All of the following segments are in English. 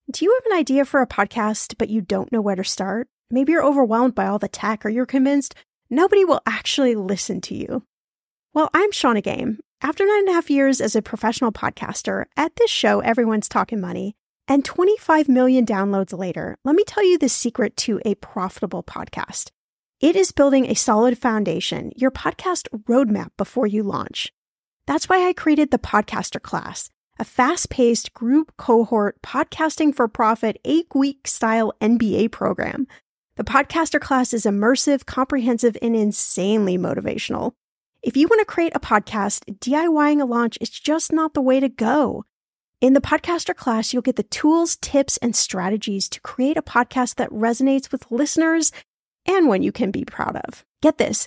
Do you have an idea for a podcast, but you don't know where to start? Maybe you're overwhelmed by all the tech, or you're convinced nobody will actually listen to you. Well, I'm Shannah Game. After 9.5 years as a professional podcaster, at this show, everyone's talking money, and 25 million downloads later, let me tell you the secret to a profitable podcast. It is building a solid foundation, your podcast roadmap before you launch. That's why I created the Podcaster Class, a fast-paced group cohort podcasting for profit 8-week style MBA program. The Podcaster Class is immersive, comprehensive, and insanely motivational. If you want to create a podcast, DIYing a launch is just not the way to go. In the Podcaster Class, you'll get the tools, tips, and strategies to create a podcast that resonates with listeners and one you can be proud of. Get this,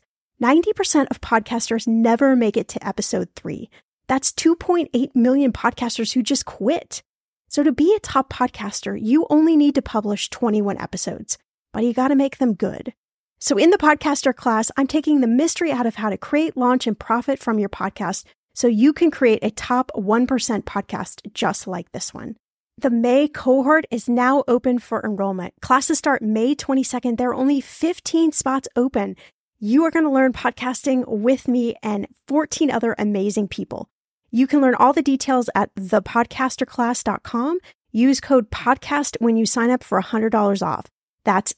90% of podcasters never make it to episode 3. That's 2.8 million podcasters who just quit. So to be a top podcaster, you only need to publish 21 episodes, but you got to make them good. So in the Podcaster Class, I'm taking the mystery out of how to create, launch, and profit from your podcast so you can create a top 1% podcast just like this one. The May cohort is now open for enrollment. Classes start May 22nd. There are only 15 spots open. You are going to learn podcasting with me and 14 other amazing people. You can learn all the details at thepodcasterclass.com. Use code PODCAST when you sign up for $100 off. That's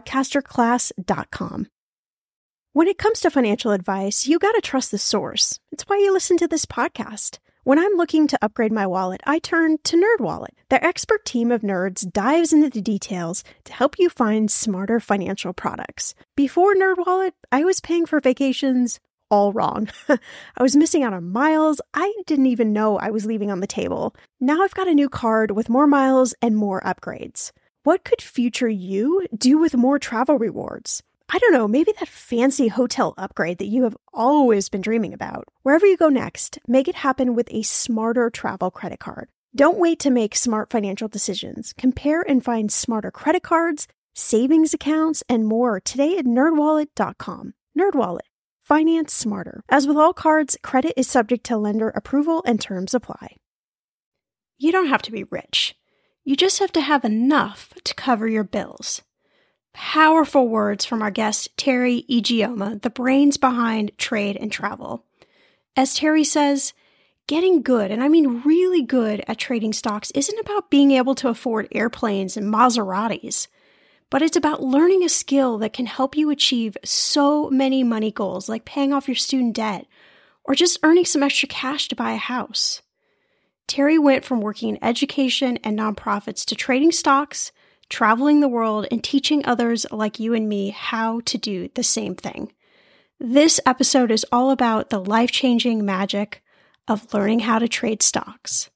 thepodcasterclass.com. When it comes to financial advice, you got to trust the source. It's why you listen to this podcast. When I'm looking to upgrade my wallet, I turn to NerdWallet. Their expert team of nerds dives into the details to help you find smarter financial products. Before NerdWallet, I was paying for vacations all wrong. I was missing out on miles I didn't even know I was leaving on the table. Now I've got a new card with more miles and more upgrades. What could future you do with more travel rewards? I don't know, maybe that fancy hotel upgrade that you have always been dreaming about. Wherever you go next, make it happen with a smarter travel credit card. Don't wait to make smart financial decisions. Compare and find smarter credit cards, savings accounts, and more today at nerdwallet.com. NerdWallet. Finance smarter. As with all cards, credit is subject to lender approval and terms apply. You don't have to be rich. You just have to have enough to cover your bills. Powerful words from our guest, Terry Ijeoma, the brains behind trade and travel. As Terry says, getting good, and I mean really good at trading stocks, isn't about being able to afford airplanes and Maseratis, but it's about learning a skill that can help you achieve so many money goals, like paying off your student debt or just earning some extra cash to buy a house. Terry went from working in education and nonprofits to trading stocks, traveling the world, and teaching others like you and me how to do the same thing. This episode is all about the life-changing magic of learning how to trade stocks.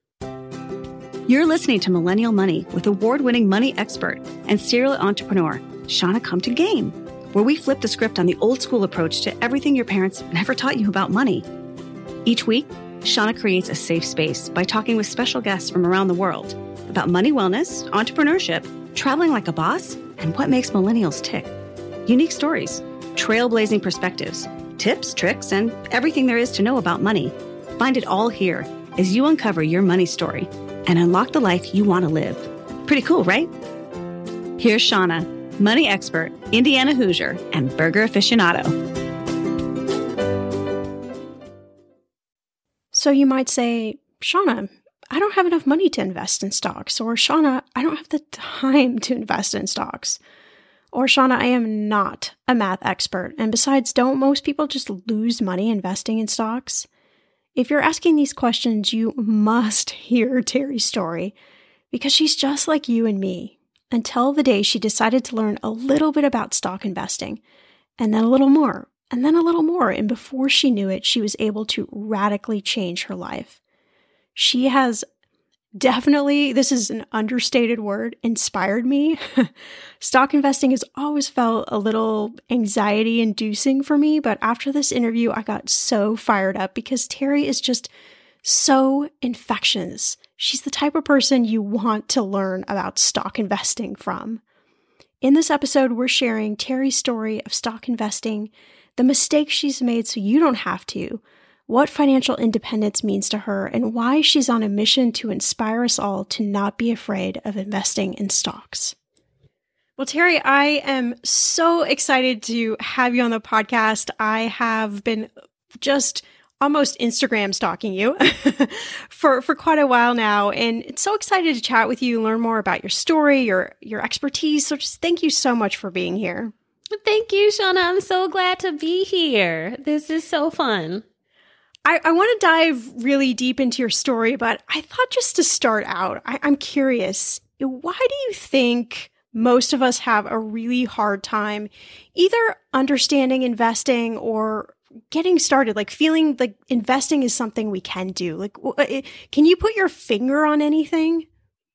You're listening to Millennial Money with award-winning money expert and serial entrepreneur, Shannah Come to Game, where we flip the script on the old-school approach to everything your parents never taught you about money. Each week, Shannah creates a safe space by talking with special guests from around the world about money wellness, entrepreneurship, traveling like a boss, and what makes millennials tick. Unique stories, trailblazing perspectives, tips, tricks, and everything there is to know about money. Find it all here as you uncover your money story and unlock the life you want to live. Pretty cool, right? Here's Shannah, money expert, Indiana Hoosier, and burger aficionado. So you might say, Shannah, I don't have enough money to invest in stocks. Or Shannah, I don't have the time to invest in stocks. Or Shannah, I am not a math expert. And besides, don't most people just lose money investing in stocks? If you're asking these questions, you must hear Terry's story, because she's just like you and me, until the day she decided to learn a little bit about stock investing, and then a little more, and then a little more, and before she knew it, she was able to radically change her life. She has definitely, this is an understated word, inspired me. Stock investing has always felt a little anxiety-inducing for me, but after this interview, I got so fired up because Terry is just so infectious. She's the type of person you want to learn about stock investing from. In this episode, we're sharing Terry's story of stock investing, the mistakes she's made so you don't have to, what financial independence means to her, and why she's on a mission to inspire us all to not be afraid of investing in stocks. Well, Terry, I am so excited to have you on the podcast. I have been just almost Instagram stalking you for quite a while now, and it's so excited to chat with you, learn more about your story, your expertise. So just thank you so much for being here. Thank you, Shauna. I'm so glad to be here. This is so fun. I want to dive really deep into your story, but I thought just to start out, I'm curious, why do you think most of us have a really hard time either understanding investing or getting started, like feeling like investing is something we can do? Like, can you put your finger on anything?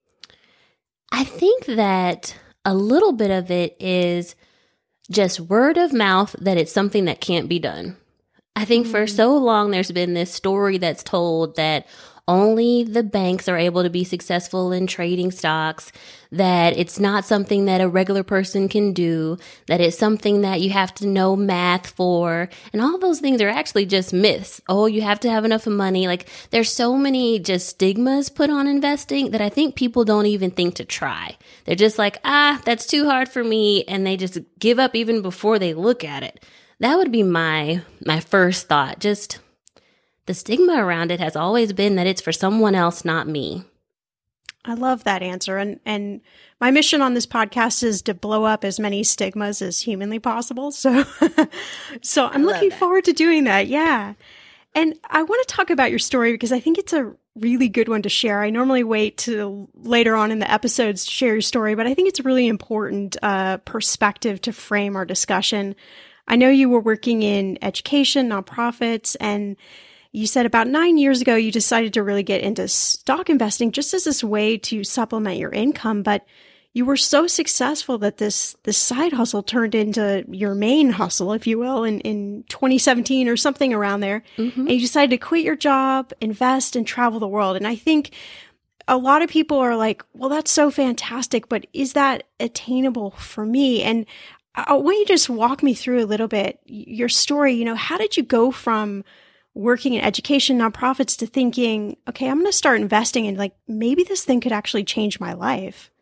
I think that a little bit of it is just word of mouth that it's something that can't be done. I think for so long there's been this story that's told that only the banks are able to be successful in trading stocks, that it's not something that a regular person can do, that it's something that you have to know math for. And all those things are actually just myths. Oh, you have to have enough money. Like, there's so many just stigmas put on investing that I think people don't even think to try. They're just like, that's too hard for me. And they just give up even before they look at it. That would be my first thought. Just the stigma around it has always been that it's for someone else, not me. I love that answer. And my mission on this podcast is to blow up as many stigmas as humanly possible. So I'm looking forward to doing that. Yeah. And I want to talk about your story because I think it's a really good one to share. I normally wait till later on in the episodes to share your story, but I think it's a really important perspective to frame our discussion. I know you were working in education, nonprofits, and you said about 9 years ago, you decided to really get into stock investing just as this way to supplement your income. But you were so successful that this side hustle turned into your main hustle, if you will, in 2017 or something around there. Mm-hmm. And you decided to quit your job, invest, and travel the world. And I think a lot of people are like, well, that's so fantastic, but is that attainable for me? And I want you to just walk me through a little bit your story. How did you go from working in education, nonprofits to thinking, okay, I'm going to start investing and maybe this thing could actually change my life?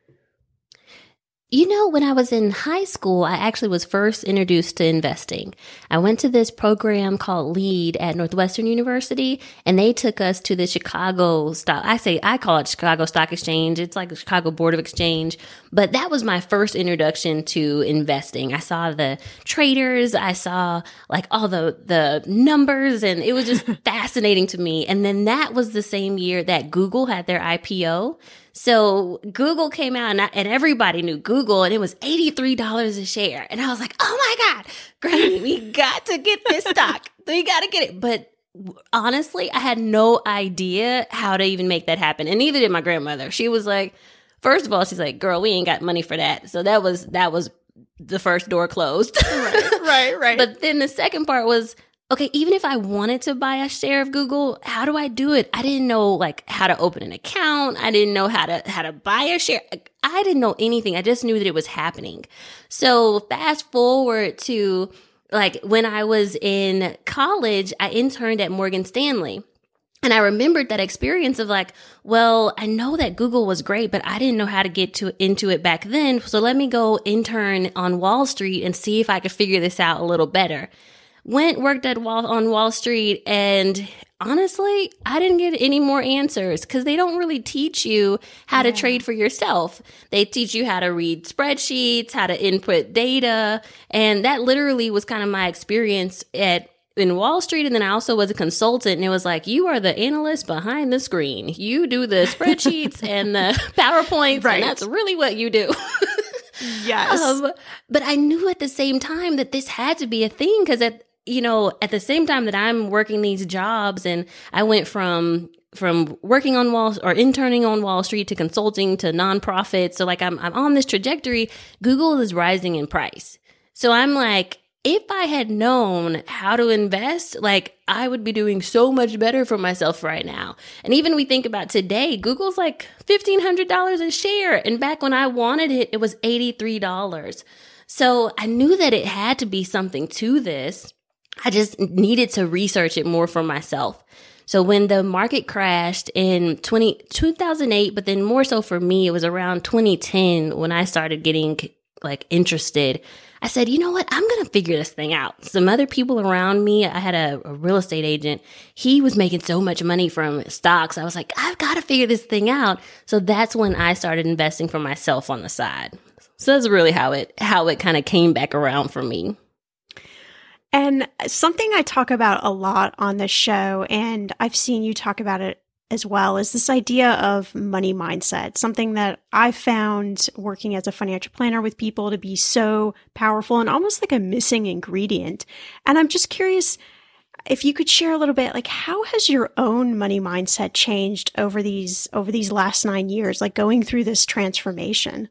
When I was in high school, I actually was first introduced to investing. I went to this program called LEAD at Northwestern University, and they took us to the Chicago stock. I call it Chicago Stock Exchange. It's like the Chicago Board of Exchange. But that was my first introduction to investing. I saw the traders. I saw all the numbers, and it was just fascinating to me. And then that was the same year that Google had their IPO. So Google came out and everybody knew Google, and it was $83 a share. And I was like, oh my God, Granny, we got to get this stock. We got to get it. But honestly, I had no idea how to even make that happen. And neither did my grandmother. She was like, first of all, she's like, girl, we ain't got money for that. So that was the first door closed. Right. But then the second part was, okay, even if I wanted to buy a share of Google, how do I do it? I didn't know how to open an account. I didn't know how to buy a share. I didn't know anything. I just knew that it was happening. So fast forward to when I was in college, I interned at Morgan Stanley. And I remembered that experience of well, I know that Google was great, but I didn't know how to get into it back then. So let me go intern on Wall Street and see if I could figure this out a little better. Worked on Wall Street, and honestly, I didn't get any more answers because they don't really teach you how to trade for yourself. They teach you how to read spreadsheets, how to input data, and that literally was kind of my experience in Wall Street. And then I also was a consultant, and it was you are the analyst behind the screen. You do the spreadsheets and the PowerPoints, right. And that's really what you do. Yes. But I knew at the same time that this had to be a thing because at the same time that I'm working these jobs, and I went from working on interning on Wall Street to consulting to nonprofits. So I'm on this trajectory. Google is rising in price. So I'm if I had known how to invest, I would be doing so much better for myself right now. And even we think about today, Google's $1,500 a share. And back when I wanted it, it was $83. So I knew that it had to be something to this. I just needed to research it more for myself. So when the market crashed in 2008, but then more so for me, it was around 2010 when I started getting like interested. I said, you know what? I'm going to figure this thing out. Some other people around me, I had a real estate agent. He was making so much money from stocks. I was like, I've got to figure this thing out. So that's when I started investing for myself on the side. So that's really how it kind of came back around for me. And something I talk about a lot on this show, and I've seen you talk about it as well, is this idea of money mindset, something that I found working as a financial planner with people to be so powerful and almost like a missing ingredient. And I'm just curious if you could share a little bit, like, how has your own money mindset changed over these last 9 years, like going through this transformation?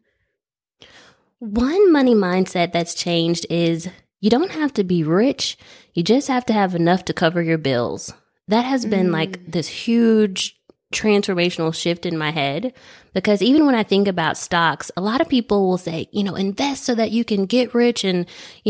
One money mindset that's changed is you don't have to be rich. You just have to have enough to cover your bills. That has been like this huge transformational shift in my head, because even when I think about stocks, a lot of people will say, invest so that you can get rich and,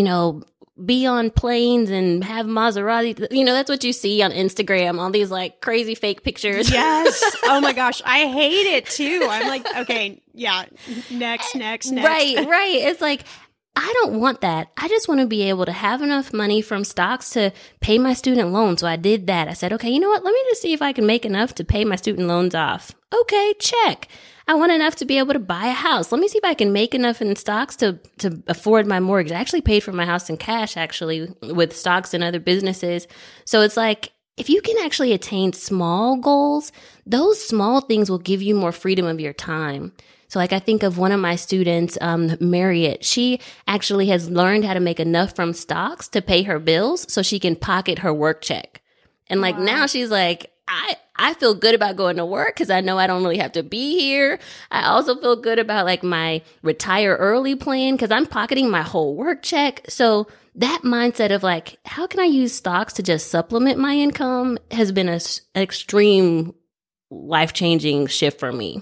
be on planes and have Maserati. That's what you see on Instagram, all these like crazy fake pictures. Yes. Oh my gosh. I hate it too. I'm like, okay, yeah, next. Right. It's like, I don't want that. I just want to be able to have enough money from stocks to pay my student loan. So I did that. I said, okay, you know what? Let me just see if I can make enough to pay my student loans off. Okay, check. I want enough to be able to buy a house. Let me see if I can make enough in stocks to afford my mortgage. I actually paid for my house in cash, actually, with stocks and other businesses. So it's like, if you can actually attain small goals, those small things will give you more freedom of your time. So like I think of one of my students, Marriott, she actually has learned how to make enough from stocks to pay her bills so she can pocket her work check. And like now she's like, I feel good about going to work because I know I don't really have to be here. I also feel good about like my retire early plan because I'm pocketing my whole work check. So that mindset of like, how can I use stocks to just supplement my income has been an extreme life-changing shift for me.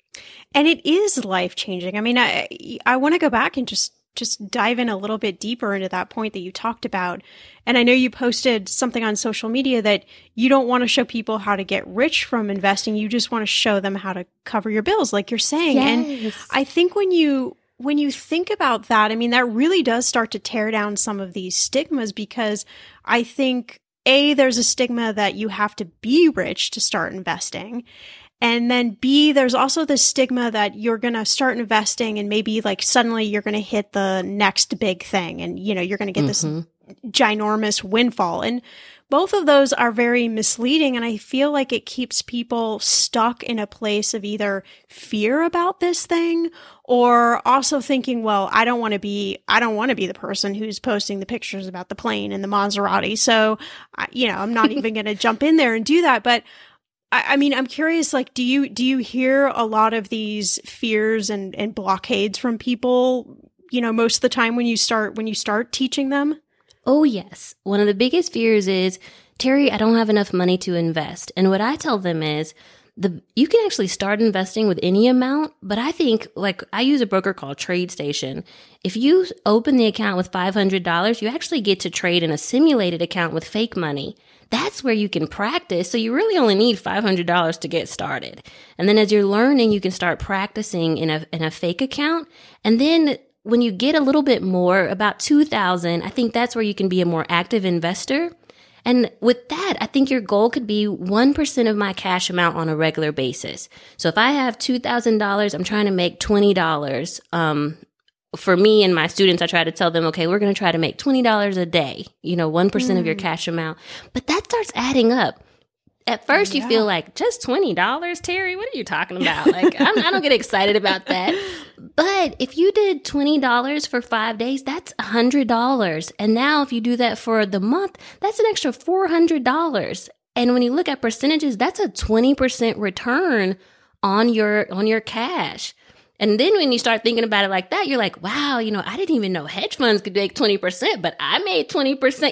And it is life-changing. I mean, I want to go back and just dive in a little bit deeper into that point that you talked about. And I know you posted something on social media that you don't want to show people how to get rich from investing. You just want to show them how to cover your bills, like you're saying. Yes. And I think when you think about that, I mean, that really does start to tear down some of these stigmas, because I think, A, there's a stigma that you have to be rich to start investing. And then B, there's also the stigma that you're going to start investing and maybe like suddenly you're going to hit the next big thing and, you're going to get this ginormous windfall. And both of those are very misleading. And I feel like it keeps people stuck in a place of either fear about this thing or also thinking, well, I don't want to be the person who's posting the pictures about the plane and the Maserati. So, I'm not even going to jump in there and do that. But I mean, I'm curious, like, do you hear a lot of these fears and blockades from people, most of the time when you start teaching them? Oh, yes. One of the biggest fears is, Terry, I don't have enough money to invest. And what I tell them is you can actually start investing with any amount, but I think, like, I use a broker called TradeStation. If you open the account with $500, you actually get to trade in a simulated account with fake money. That's where you can practice. So you really only need $500 to get started. And then as you're learning, you can start practicing in a fake account. And then when you get a little bit more, about $2,000, I think that's where you can be a more active investor. And with that, I think your goal could be 1% of my cash amount on a regular basis. So if I have $2,000, I'm trying to make $20. For me and my students, I try to tell them, okay, we're going to try to make $20 a day, 1% of your cash amount. But that starts adding up. At first, you feel like, just $20, Terry? What are you talking about? Like, I don't get excited about that. But if you did $20 for 5 days, that's $100. And now if you do that for the month, that's an extra $400. And when you look at percentages, that's a 20% return on your cash. And then when you start thinking about it like that, you're like, wow, I didn't even know hedge funds could make 20%, but I made 20%,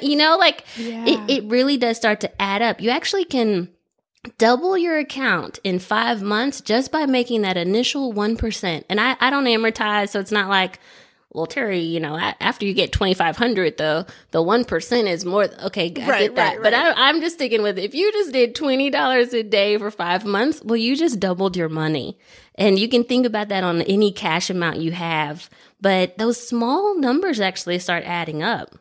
It really does start to add up. You actually can double your account in 5 months just by making that initial 1%. And I don't amortize, so it's not like well, Terry, after you get 2,500, the 1% is more. Okay, I get that. But I'm just sticking with, if you just did $20 a day for 5 months, well, you just doubled your money. And you can think about that on any cash amount you have. But those small numbers actually start adding up.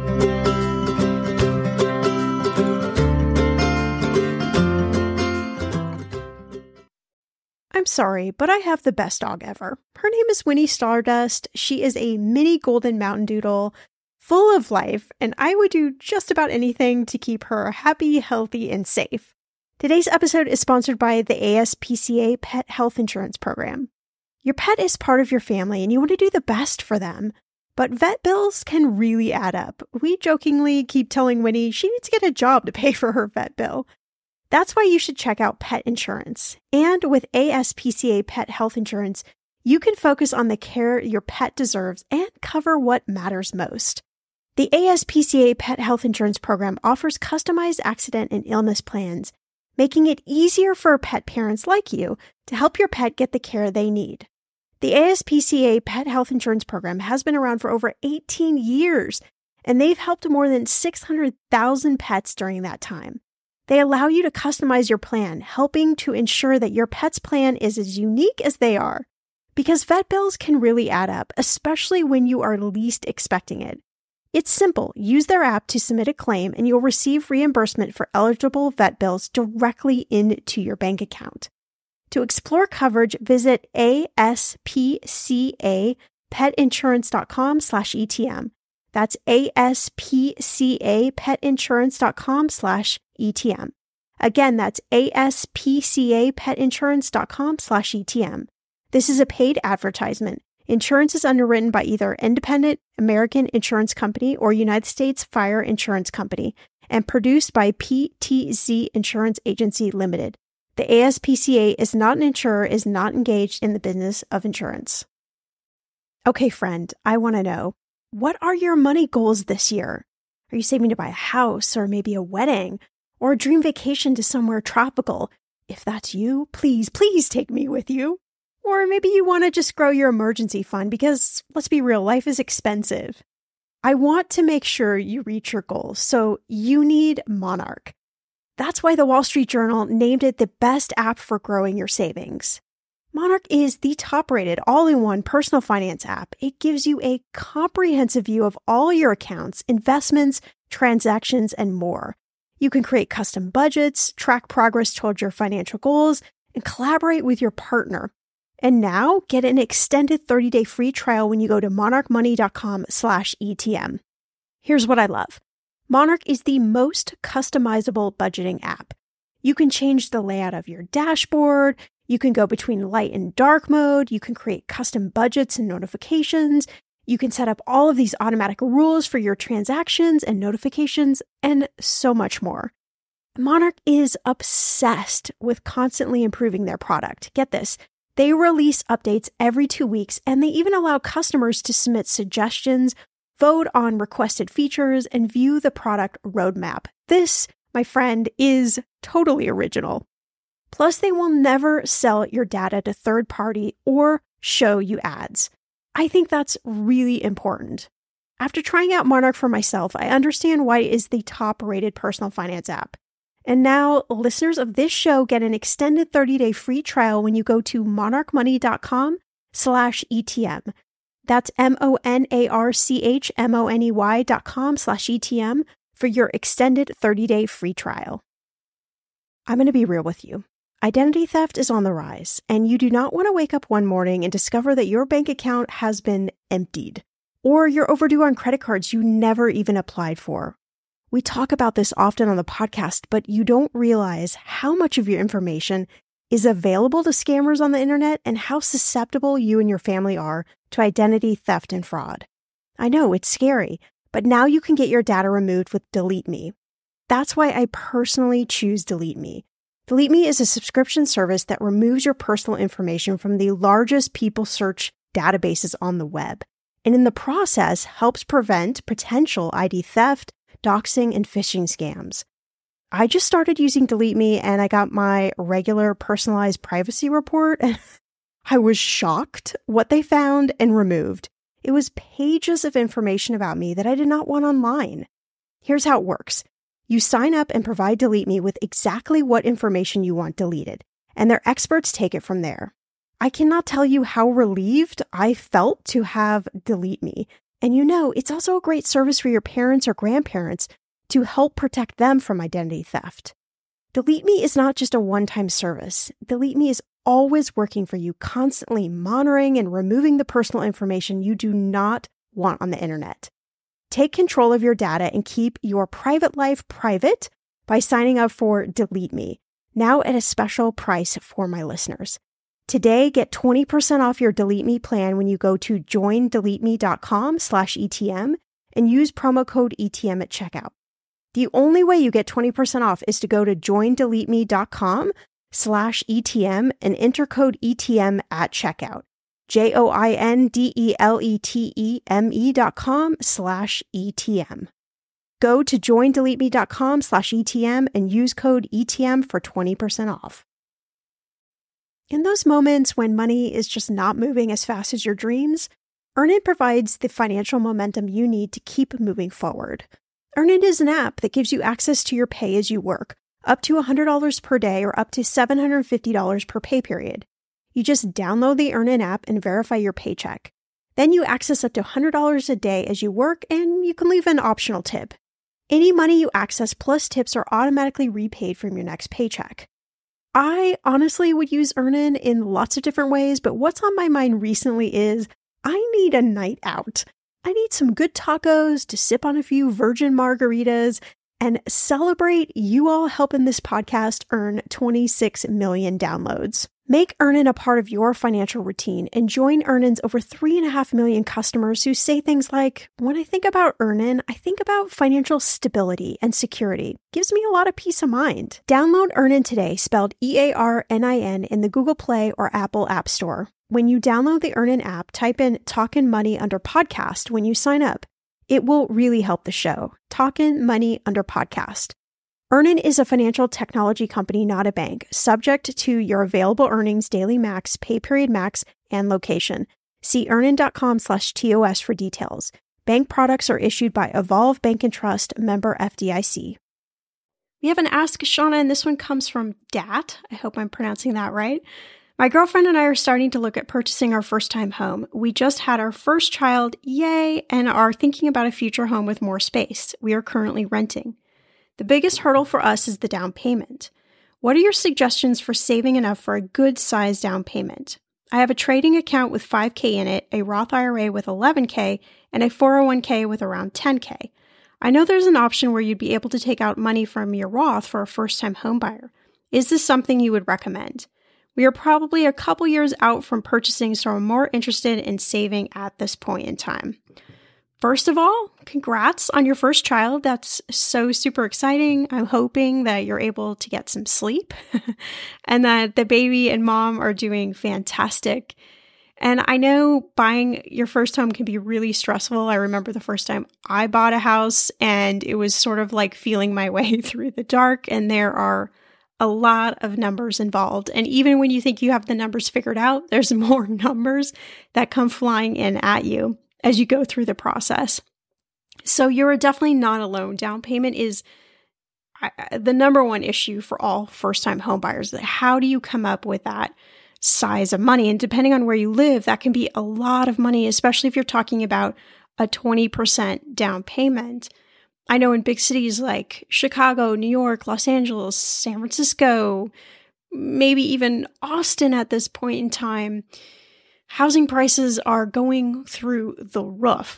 I'm sorry, but I have the best dog ever. Her name is Winnie Stardust. She is a mini golden mountain doodle, full of life, and I would do just about anything to keep her happy, healthy, and safe. Today's episode is sponsored by the ASPCA Pet Health Insurance Program. Your pet is part of your family, and you want to do the best for them. But vet bills can really add up. We jokingly keep telling Winnie she needs to get a job to pay for her vet bill. That's why you should check out pet insurance. And with ASPCA Pet Health Insurance, you can focus on the care your pet deserves and cover what matters most. The ASPCA Pet Health Insurance Program offers customized accident and illness plans, making it easier for pet parents like you to help your pet get the care they need. The ASPCA Pet Health Insurance Program has been around for over 18 years, and they've helped more than 600,000 pets during that time. They allow you to customize your plan, helping to ensure that your pet's plan is as unique as they are. Because vet bills can really add up, especially when you are least expecting it. It's simple. Use their app to submit a claim, and you'll receive reimbursement for eligible vet bills directly into your bank account. To explore coverage, visit aspcapetinsurance.com/ETM. That's aspcapetinsurance.com/ETM. Again, that's aspcapetinsurance.com/ETM. This is a paid advertisement. Insurance is underwritten by either Independent American Insurance Company or United States Fire Insurance Company and produced by PTZ Insurance Agency Limited. The ASPCA is not an insurer, is not engaged in the business of insurance. Okay, friend, I want to know, what are your money goals this year? Are you saving to buy a house or maybe a wedding or a dream vacation to somewhere tropical? If that's you, please take me with you. Or maybe you want to just grow your emergency fund because, let's be real, life is expensive. I want to make sure you reach your goals, so you need Monarch. That's why the Wall Street Journal named it the best app for growing your savings. Monarch is the top-rated all-in-one personal finance app. It gives you a comprehensive view of all your accounts, investments, transactions, and more. You can create custom budgets, track progress towards your financial goals, and collaborate with your partner. And now, get an extended 30-day free trial when you go to monarchmoney.com/ETM. Here's what I love. Monarch is the most customizable budgeting app. You can change the layout of your dashboard. You can go between light and dark mode. You can create custom budgets and notifications. You can set up all of these automatic rules for your transactions and notifications, and so much more. Monarch is obsessed with constantly improving their product. Get this. They release updates every 2 weeks, and they even allow customers to submit suggestions, vote on requested features, and view the product roadmap. This, my friend, is totally original. Plus, they will never sell your data to third party or show you ads. I think that's really important. After trying out Monarch for myself, I understand why it is the top-rated personal finance app. And now, listeners of this show get an extended 30-day free trial when you go to monarchmoney.com/ETM. That's monarchmoney.com/ETM for your extended 30-day free trial. I'm going to be real with you. Identity theft is on the rise, and you do not want to wake up one morning and discover that your bank account has been emptied, or you're overdue on credit cards you never even applied for. We talk about this often on the podcast, but you don't realize how much of your information is available to scammers on the internet and how susceptible you and your family are to identity theft and fraud. I know, it's scary, but now you can get your data removed with Delete Me. That's why I personally choose Delete Me. Delete Me is a subscription service that removes your personal information from the largest people search databases on the web, and in the process helps prevent potential ID theft, doxing, and phishing scams. I just started using Delete Me and I got my regular personalized privacy report and I was shocked what they found and removed. It was pages of information about me that I did not want online. Here's how it works. You sign up and provide Delete Me with exactly what information you want deleted, and their experts take it from there. I cannot tell you how relieved I felt to have Delete Me. And it's also a great service for your parents or grandparents to help protect them from identity theft. Delete Me is not just a one-time service. Delete Me is always working for you, constantly monitoring and removing the personal information you do not want on the internet. Take control of your data and keep your private life private by signing up for Delete Me, now at a special price for my listeners. Today, get 20% off your Delete Me plan when you go to joindeleteme.com/ETM and use promo code ETM at checkout. The only way you get 20% off is to go to joindeleteme.com/ETM and enter code ETM at checkout. joindeleteme.com/ETM. Go to joindeleteme.com/ETM and use code ETM for 20% off. In those moments when money is just not moving as fast as your dreams, Earnin provides the financial momentum you need to keep moving forward. Earnin is an app that gives you access to your pay as you work, up to $100 per day or up to $750 per pay period. You just download the Earnin app and verify your paycheck. Then you access up to $100 a day as you work, and you can leave an optional tip. Any money you access plus tips are automatically repaid from your next paycheck. I honestly would use Earnin in lots of different ways, but what's on my mind recently is I need a night out. I need some good tacos to sip on a few virgin margaritas and celebrate you all helping this podcast earn 26 million downloads. Make Earnin a part of your financial routine and join Earnin's over 3.5 million customers who say things like, when I think about Earnin, I think about financial stability and security. Gives me a lot of peace of mind. Download Earnin today, spelled EARNIN, in the Google Play or Apple App Store. When you download the Earnin app, type in Talkin' Money under podcast when you sign up. It will really help the show. Talkin' Money under podcast. Earnin is a financial technology company, not a bank, subject to your available earnings, daily max, pay period max, and location. See earnin.com/TOS for details. Bank products are issued by Evolve Bank and Trust, member FDIC. We have an Ask Shauna, and this one comes from Dat. I hope I'm pronouncing that right. My girlfriend and I are starting to look at purchasing our first-time home. We just had our first child, yay, and are thinking about a future home with more space. We are currently renting. The biggest hurdle for us is the down payment. What are your suggestions for saving enough for a good-sized down payment? I have a trading account with $5,000 in it, a Roth IRA with $11,000, and a 401k with around $10,000. I know there's an option where you'd be able to take out money from your Roth for a first-time homebuyer. Is this something you would recommend? We are probably a couple years out from purchasing, so I'm more interested in saving at this point in time. First of all, congrats on your first child. That's so super exciting. I'm hoping that you're able to get some sleep and that the baby and mom are doing fantastic. And I know buying your first home can be really stressful. I remember the first time I bought a house and it was sort of like feeling my way through the dark, and there are a lot of numbers involved. And even when you think you have the numbers figured out, there's more numbers that come flying in at you as you go through the process. So you're definitely not alone. Down payment is the number one issue for all first-time home buyers. How do you come up with that size of money? And depending on where you live, that can be a lot of money, especially if you're talking about a 20% down payment. I know in big cities like Chicago, New York, Los Angeles, San Francisco, maybe even Austin at this point in time, housing prices are going through the roof.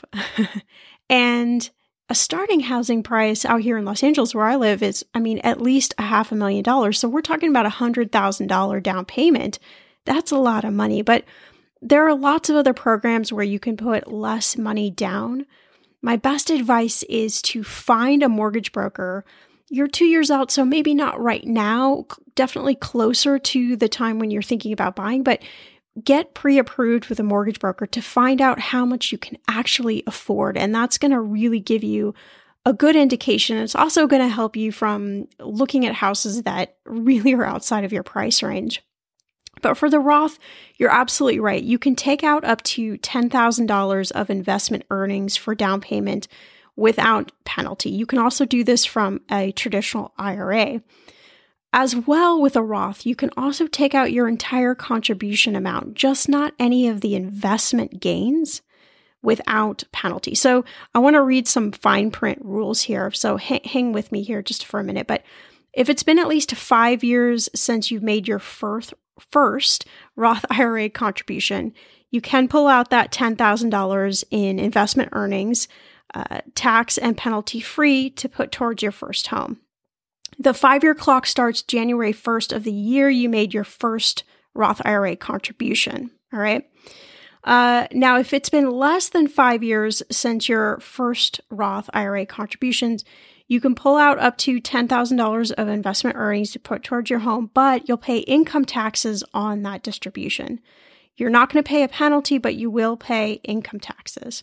And a starting housing price out here in Los Angeles where I live is, at least $500,000. So we're talking about $100,000 down payment. That's a lot of money. But there are lots of other programs where you can put less money down. My best advice is to find a mortgage broker. You're 2 years out, so maybe not right now, definitely closer to the time when you're thinking about buying, but get pre-approved with a mortgage broker to find out how much you can actually afford. And that's going to really give you a good indication. It's also going to help you from looking at houses that really are outside of your price range. But for the Roth, you're absolutely right. You can take out up to $10,000 of investment earnings for down payment without penalty. You can also do this from a traditional IRA. As well with a Roth, you can also take out your entire contribution amount, just not any of the investment gains, without penalty. So I want to read some fine print rules here. So hang with me here just for a minute. But if it's been at least 5 years since you've made your first Roth IRA contribution, you can pull out that $10,000 in investment earnings, tax and penalty free, to put towards your first home. The 5-year clock starts January 1st of the year you made your first Roth IRA contribution. All right. Now, if it's been less than 5 years since your first Roth IRA contributions, you can pull out up to $10,000 of investment earnings to put towards your home, but you'll pay income taxes on that distribution. You're not going to pay a penalty, but you will pay income taxes.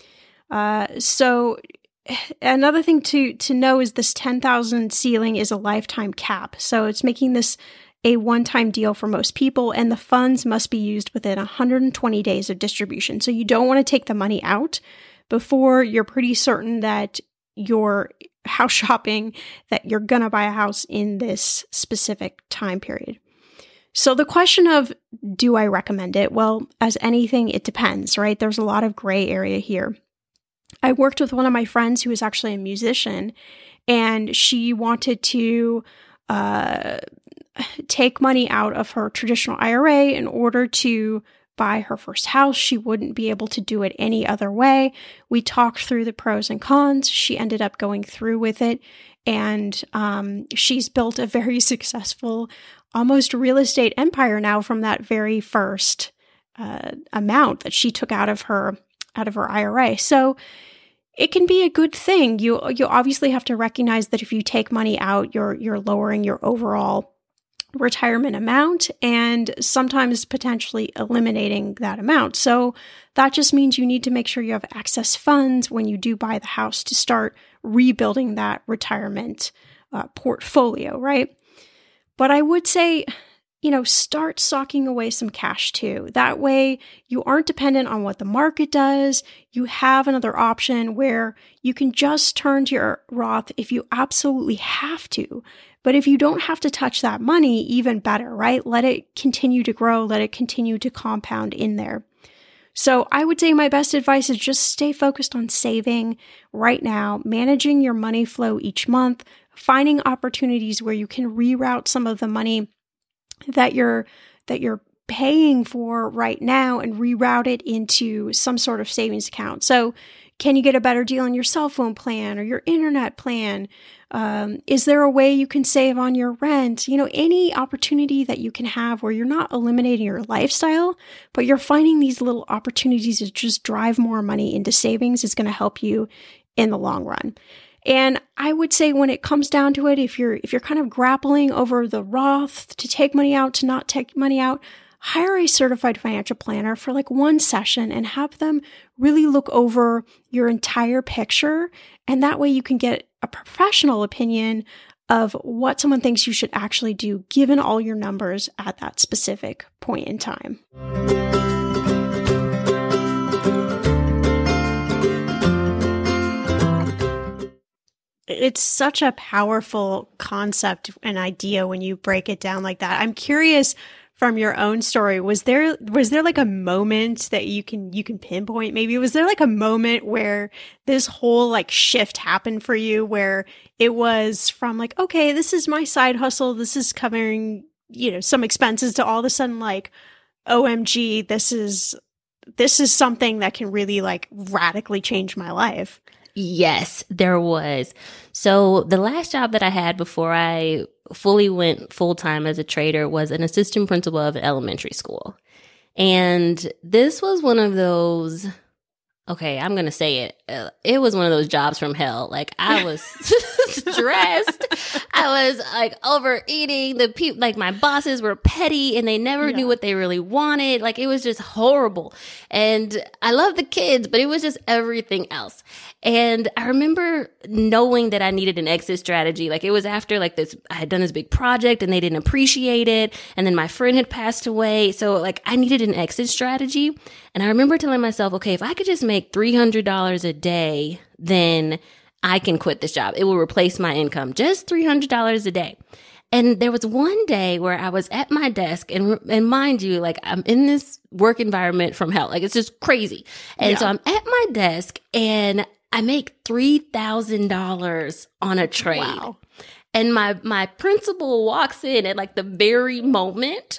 So another thing to know is this 10,000 ceiling is a lifetime cap. So it's making this a one-time deal for most people, and the funds must be used within 120 days of distribution. So you don't want to take the money out before you're pretty certain that you're house shopping, that you're going to buy a house in this specific time period. So the question of, do I recommend it? Well, as anything, it depends, right? There's a lot of gray area here. I worked with one of my friends who is actually a musician, and she wanted to take money out of her traditional IRA in order to buy her first house. She wouldn't be able to do it any other way. We talked through the pros and cons. She ended up going through with it, and she's built a very successful, almost real estate empire now from that very first amount that she took out of her IRA. So it can be a good thing. You obviously have to recognize that if you take money out, you're lowering your overall retirement amount and sometimes potentially eliminating that amount. So that just means you need to make sure you have excess funds when you do buy the house to start rebuilding that retirement portfolio, right? But I would say, start socking away some cash too. That way you aren't dependent on what the market does. You have another option where you can just turn to your Roth if you absolutely have to. But if you don't have to touch that money, even better, right? Let it continue to grow. Let it continue to compound in there. So I would say my best advice is just stay focused on saving right now, managing your money flow each month, finding opportunities where you can reroute some of the money that you're paying for right now and reroute it into some sort of savings account. So can you get a better deal on your cell phone plan or your internet plan? Is there a way you can save on your rent? Any opportunity that you can have where you're not eliminating your lifestyle, but you're finding these little opportunities to just drive more money into savings is going to help you in the long run. And I would say when it comes down to it, if you're kind of grappling over the Roth, to take money out, to not take money out, hire a certified financial planner for like one session and have them really look over your entire picture. And that way you can get a professional opinion of what someone thinks you should actually do, given all your numbers at that specific point in time. It's such a powerful concept and idea when you break it down like that. I'm curious, from your own story, was there like a moment that you can pinpoint? Maybe was there like a moment where this whole like shift happened for you, where it was from like, okay, this is my side hustle, this is covering, some expenses, to all of a sudden like, OMG, this is something that can really like radically change my life? Yes, there was. So the last job that I had before I fully went full-time as a trader was an assistant principal of an elementary school. And this was one of those, okay, I'm going to say it. it was one of those jobs from hell. Like I was stressed. I was like overeating. Like my bosses were petty and they never knew what they really wanted. Like it was just horrible. And I love the kids, but it was just everything else. And I remember knowing that I needed an exit strategy. Like it was after like this, I had done this big project and they didn't appreciate it. And then my friend had passed away. So like I needed an exit strategy. And I remember telling myself, okay, if I could just make $300 a day, then I can quit this job. It will replace my income, just $300 a day. And there was one day where I was at my desk and mind you, like I'm in this work environment from hell. Like it's just crazy. And so I'm at my desk and I make $3,000 on a trade. Wow. And my principal walks in at like the very moment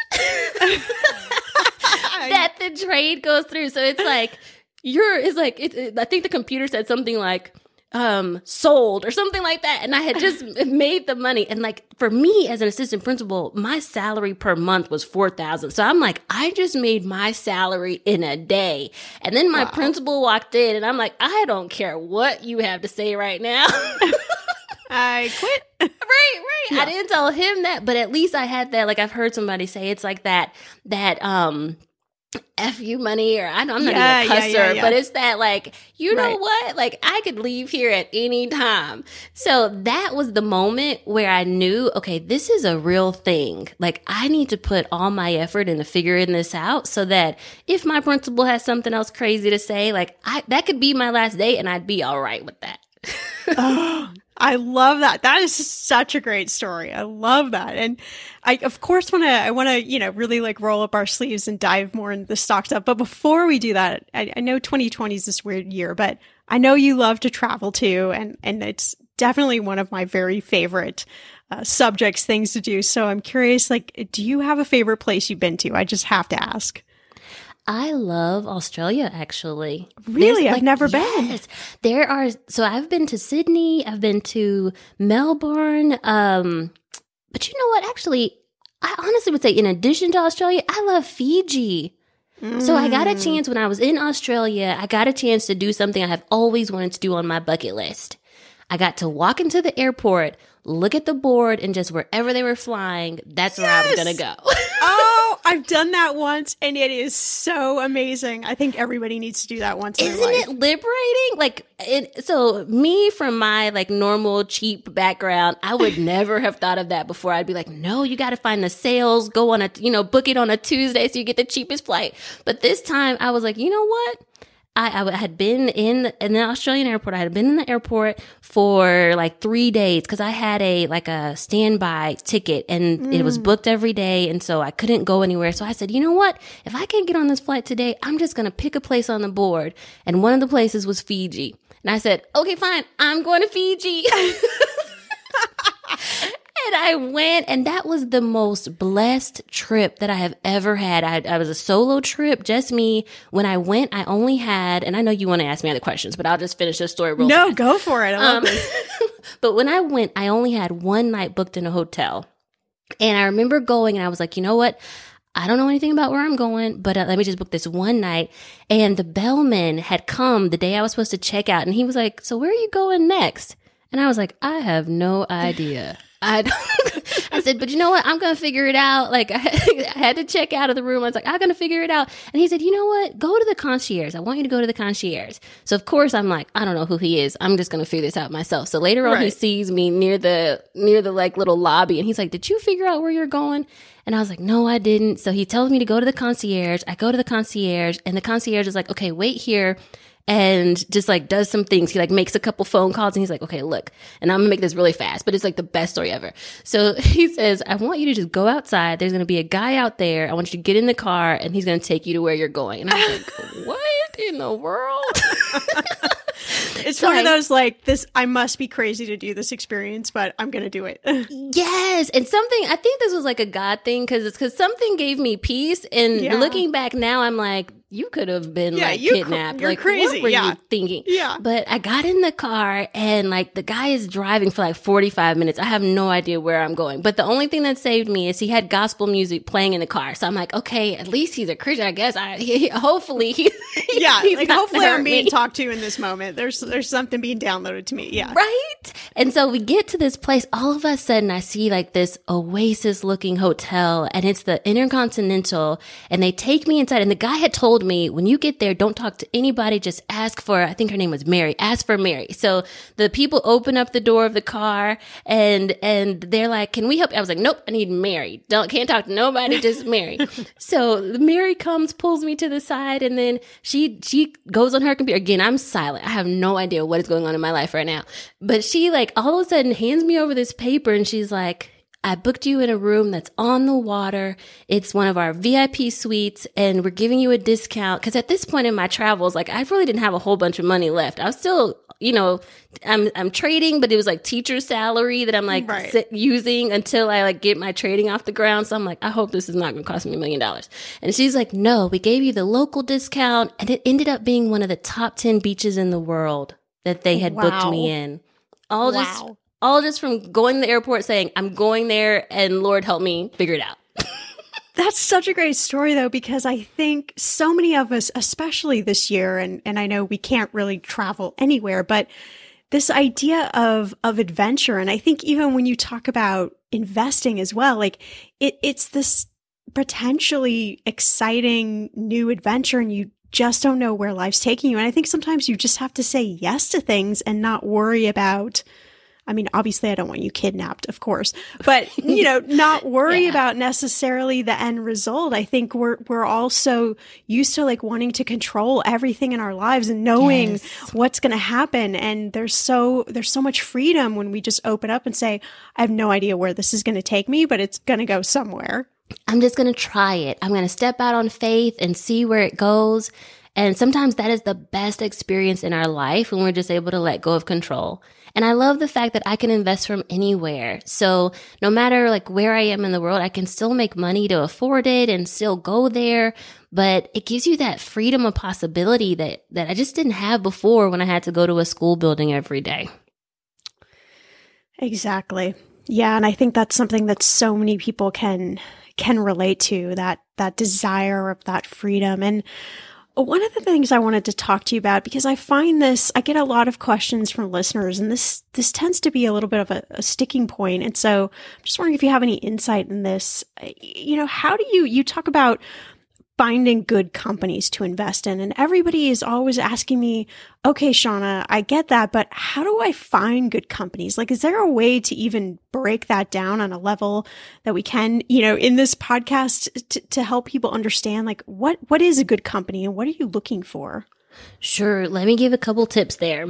that the trade goes through. So it's like, I think the computer said something like, sold or something like that. And I had just made the money. And like for me as an assistant principal, my salary per month was $4,000. So I'm like, I just made my salary in a day. And then my principal walked in and I'm like, I don't care what you have to say right now. I quit. Right. Yeah. I didn't tell him that, but at least I had that. Like I've heard somebody say it's like that F you money, or I'm not even a cusser, but it's that like, you know what? Like I could leave here at any time. So that was the moment where I knew, okay, this is a real thing. Like I need to put all my effort into figuring this out so that if my principal has something else crazy to say, like that could be my last day and I'd be all right with that. Oh, I love that. That is such a great story. I love that. And I, of course, want to, really like roll up our sleeves and dive more into the stock stuff. But before we do that, I know 2020 is this weird year, but I know you love to travel too. And it's definitely one of my very favorite subjects, things to do. So I'm curious, like, do you have a favorite place you've been to? I just have to ask. I love Australia, actually. Really? I've never been. So I've been to Sydney, I've been to Melbourne, but you know what? Actually, I honestly would say in addition to Australia, I love Fiji. So I got a chance when I was in Australia, I got a chance to do something I have always wanted to do on my bucket list. I got to walk into the airport, look at the board, and just wherever they were flying, that's where I was going to go. Oh, I've done that once, and it is so amazing. I think everybody needs to do that once in their life. Isn't it liberating? Like, so me from my like normal cheap background, I would never have thought of that before. I'd be like, no, you got to find the sales, go on book it on a Tuesday so you get the cheapest flight. But this time I was like, you know what? I had been in the Australian airport. I had been in the airport for like 3 days because I had a standby ticket and it was booked every day. And so I couldn't go anywhere. So I said, you know what? If I can't get on this flight today, I'm just going to pick a place on the board. And one of the places was Fiji. And I said, okay, fine. I'm going to Fiji. And I went, and that was the most blessed trip that I have ever had. I was a solo trip, just me. When I went, I only had, and I know you want to ask me other questions, but I'll just finish this story real fast. No, go for it. I love this. But when I went, I only had one night booked in a hotel. And I remember going, and I was like, you know what? I don't know anything about where I'm going, but let me just book this one night. And the bellman had come the day I was supposed to check out, and he was like, so where are you going next? And I was like, I have no idea. I said, but you know what? I'm going to figure it out. Like I had to check out of the room. I was like, I'm going to figure it out. And he said, you know what? Go to the concierge. I want you to go to the concierge. So of course I'm like, I don't know who he is. I'm just going to figure this out myself. So later on he sees me near the like little lobby and he's like, did you figure out where you're going? And I was like, no, I didn't. So he tells me to go to the concierge. I go to the concierge and the concierge is like, okay, wait here. And just like does some things. He like makes a couple phone calls and he's like, okay, look, and I'm gonna make this really fast, but it's like the best story ever. So he says, I want you to just go outside. There's going to be a guy out there. I want you to get in the car and he's going to take you to where you're going. And I was like, what in the world? It's one of those like this, I must be crazy to do this experience, but I'm going to do it. Yes. And something, I think this was like a God thing because something gave me peace. And looking back now, I'm like, you could have been kidnapped. You're like, crazy. What were you thinking? Yeah. But I got in the car and like the guy is driving for like 45 minutes. I have no idea where I'm going. But the only thing that saved me is he had gospel music playing in the car. So I'm like, okay, at least he's a Christian, I guess. Hopefully he's hopefully I'm being talked to in this moment. There's something being downloaded to me. Yeah. Right? And so we get to this place. All of a sudden I see like this oasis looking hotel and it's the Intercontinental and they take me inside and the guy had told me, when you get there, don't talk to anybody. Just ask for, I think her name was Mary. Ask for Mary. So the people open up the door of the car and they're like, can we help you? I was like, nope, I need Mary. Can't talk to nobody, just Mary. So Mary comes, pulls me to the side, and then she goes on her computer. Again, I'm silent. I have no idea what is going on in my life right now. But she like all of a sudden hands me over this paper and she's like, I booked you in a room that's on the water. It's one of our VIP suites and we're giving you a discount. Cause at this point in my travels, like I really didn't have a whole bunch of money left. I was still, I'm trading, but it was like teacher salary that I'm like using until I like get my trading off the ground. So I'm like, I hope this is not going to cost me $1 million. And she's like, no, we gave you the local discount. And it ended up being one of the top 10 beaches in the world that they had booked me in. All just from going to the airport saying, I'm going there and Lord help me figure it out. That's such a great story, though, because I think so many of us, especially this year, and I know we can't really travel anywhere, but this idea of adventure, and I think even when you talk about investing as well, like it's this potentially exciting new adventure and you just don't know where life's taking you. And I think sometimes you just have to say yes to things and not worry about, I mean, obviously I don't want you kidnapped, of course, but not worry about necessarily the end result. I think we're also used to like wanting to control everything in our lives and knowing what's going to happen. And there's so much freedom when we just open up and say, I have no idea where this is going to take me, but it's going to go somewhere. I'm just going to try it. I'm going to step out on faith and see where it goes. And sometimes that is the best experience in our life when we're just able to let go of control. And I love the fact that I can invest from anywhere. So no matter like where I am in the world, I can still make money to afford it and still go there. But it gives you that freedom of possibility that I just didn't have before when I had to go to a school building every day. Exactly. Yeah. And I think that's something that so many people can relate to, that desire of that freedom. And one of the things I wanted to talk to you about, because I find I get a lot of questions from listeners, and this tends to be a little bit of a sticking point. And so I'm just wondering if you have any insight in this. How do you talk about finding good companies to invest in? And everybody is always asking me, okay, Shauna, I get that, but how do I find good companies? Like, is there a way to even break that down on a level that we can, in this podcast to help people understand, like, what is a good company and what are you looking for? Sure. Let me give a couple tips there.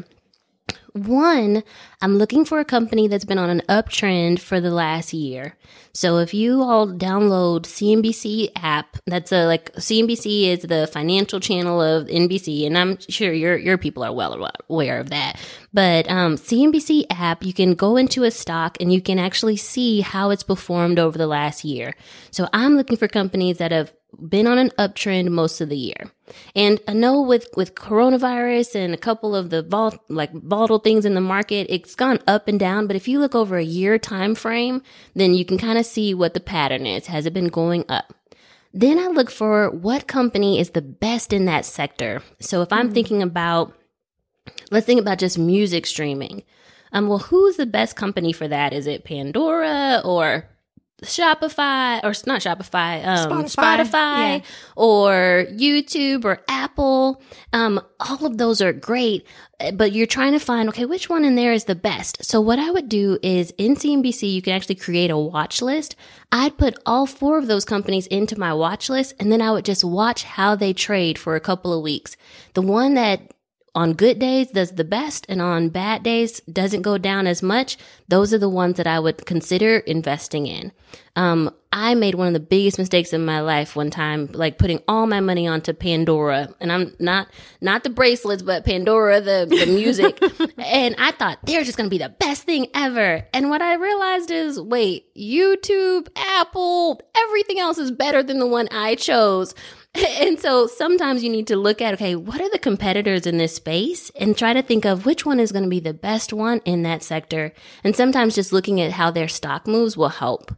One, I'm looking for a company that's been on an uptrend for the last year. So if you all download CNBC app, that's CNBC is the financial channel of NBC, and I'm sure your people are well aware of that. But CNBC app, you can go into a stock and you can actually see how it's performed over the last year. So I'm looking for companies that have been on an uptrend most of the year. And I know with coronavirus and a couple of the volatile things in the market, it's gone up and down. But if you look over a year time frame, then you can kind of see what the pattern is. Has it been going up? Then I look for what company is the best in that sector. So if I'm thinking about, let's think about just music streaming. Well, who's the best company for that? Is it Pandora or Shopify, or not Shopify, Spotify or YouTube or Apple? All of those are great, but you're trying to find, okay, which one in there is the best? So what I would do is in CNBC, you can actually create a watch list. I'd put all 4 of those companies into my watch list, and then I would just watch how they trade for a couple of weeks. The one that on good days does the best and on bad days doesn't go down as much, those are the ones that I would consider investing in. I made one of the biggest mistakes in my life one time, like putting all my money onto Pandora, and I'm not the bracelets, but Pandora, the music. And I thought they're just going to be the best thing ever. And what I realized is, wait, YouTube, Apple, everything else is better than the one I chose. And so sometimes you need to look at, okay, what are the competitors in this space, and try to think of which one is going to be the best one in that sector. And sometimes just looking at how their stock moves will help.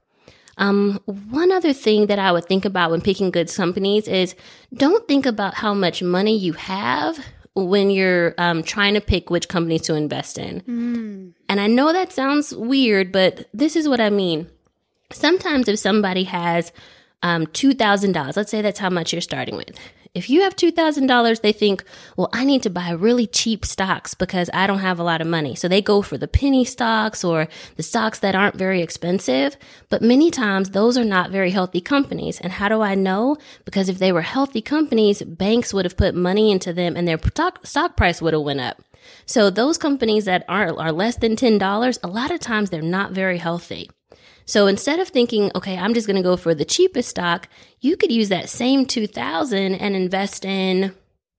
One other thing that I would think about when picking good companies is don't think about how much money you have when you're trying to pick which companies to invest in. And I know that sounds weird, but this is what I mean. Sometimes if somebody has $2,000, let's say that's how much you're starting with. If you have $2,000, they think, well, I need to buy really cheap stocks because I don't have a lot of money. So they go for the penny stocks or the stocks that aren't very expensive. But many times those are not very healthy companies. And how do I know? Because if they were healthy companies, banks would have put money into them and their stock price would have went up. So those companies that are less than $10, a lot of times they're not very healthy. So instead of thinking, okay, I'm just going to go for the cheapest stock, you could use that same $2,000 and invest in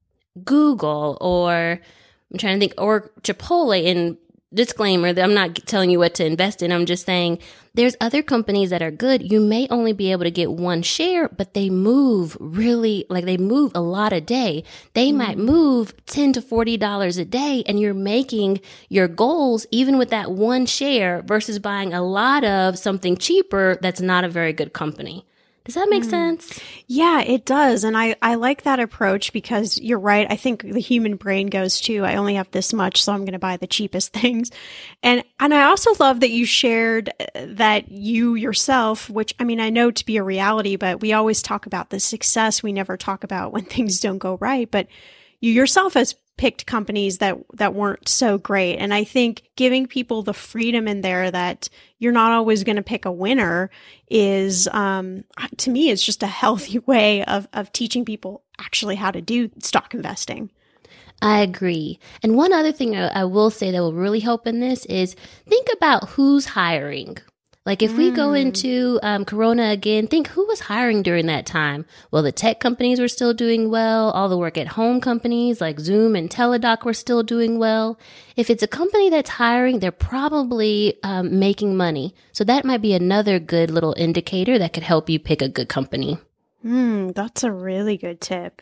Google or I'm trying to think, or Chipotle. And disclaimer that I'm not telling you what to invest in. I'm just saying there's other companies that are good. You may only be able to get one share, but they move they move a lot a day. They might move $10 to $40 a day, and you're making your goals even with that one share versus buying a lot of something cheaper that's not a very good company. Does that make sense? Yeah, it does. And I like that approach because you're right. I think the human brain goes to, I only have this much, so I'm going to buy the cheapest things. And I also love that you shared that you yourself, which I mean, I know to be a reality, but we always talk about the success. We never talk about when things don't go right. But you yourself has picked companies that weren't so great. And I think giving people the freedom in there that you're not always going to pick a winner is, to me, it's just a healthy way of teaching people actually how to do stock investing. I agree. And one other thing I will say that will really help in this is think about who's hiring. Like if we go into Corona again, think who was hiring during that time? Well, the tech companies were still doing well. All the work at home companies like Zoom and Teladoc were still doing well. If it's a company that's hiring, they're probably making money. So that might be another good little indicator that could help you pick a good company. That's a really good tip.